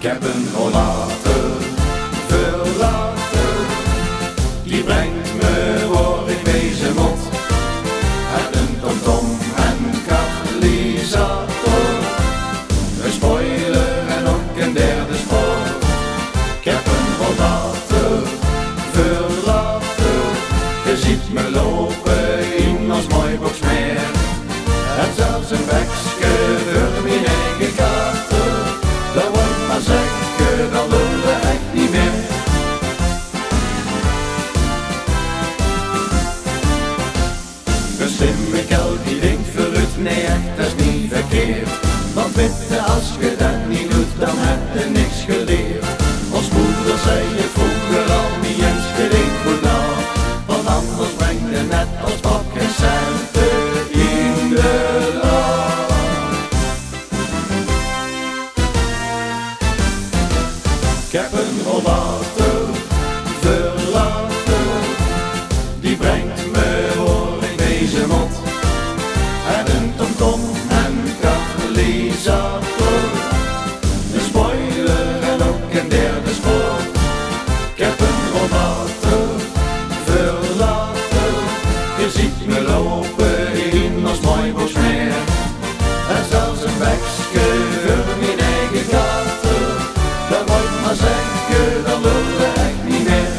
heb een rollator verlaten, die brengt me waar ik wezen moet. Heb een tomtom en katalysator, een spoiler en ook een derde spoor. Ik heb een rollator verlaten, je ziet me lopen in ons mooi boksmeer. En zelfs een bekske voor mijn eigen kater, dat wordt maar zeggen, dat lul we echt niet meer. Een slimme kelk die denkt vooruit, nee echt, dat is niet verkeerd. Want witte, als je dat niet doet, dan heb je niks geleerd. Ons moeder zei je vroeger al niet eens gereed goed na, want anders breng je net als bakken centen in de la. Ik heb een rollator verlaten, die brengt me waar ik wezen moet. En een tomtom en katalysator, een spoiler en ook een derde spoor. Ik heb een rollator verlaten, je ziet me lopen in ons mooi boksmeer. En zelfs een bekske voor mijn eigen kater, dat wordt maar zeggen, dat lul we echt niet meer.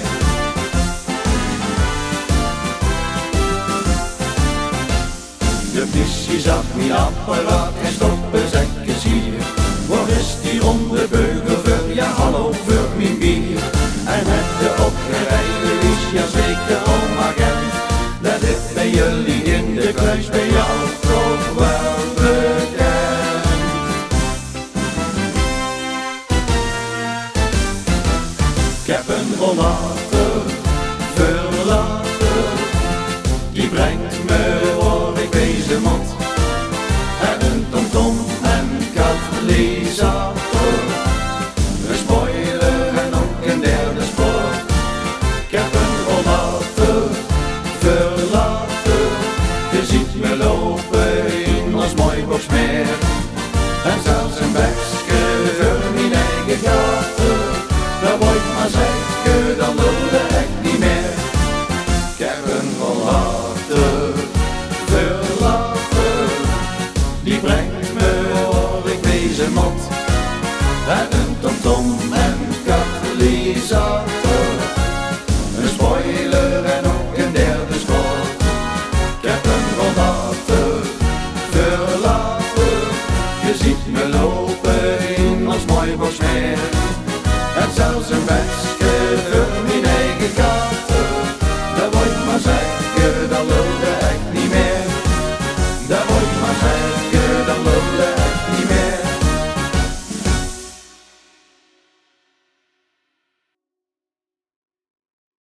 De missie zag mijn apparaat en stoppen zekjes hier. Waar is die ronde beugel voor, ja hallo voor mijn bier. En heb je opgereden is, ja zeker onagent, dat is bij jullie in de kluis, bij jou toch wel bekend. Ik heb een rollator verlaten, die brengt me waar ik wezen moet. En een tomtom en katalysator, een spoiler en ook een derde spoor. Ik heb een rollator verlaten, je ziet me lopen in ons mooi boksmeer. En zelfs een bekske voor mijn eigen kater, dat wordt maar zeggen, dan lul we echt niet meer. Ik heb een rollator verlaten, die brengt